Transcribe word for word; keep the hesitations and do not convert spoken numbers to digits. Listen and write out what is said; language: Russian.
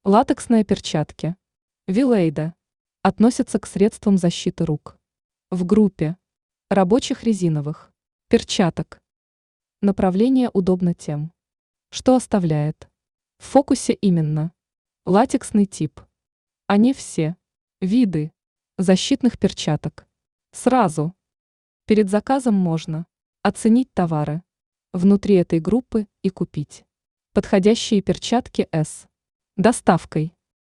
Латексные перчатки. Вилейда. Относятся к средствам защиты рук. В группе рабочих резиновых перчаток. Направление удобно тем, что оставляет в фокусе именно латексный тип. Они все виды защитных перчаток. Сразу перед заказом можно оценить товары внутри этой группы и купить подходящие перчатки с доставкой.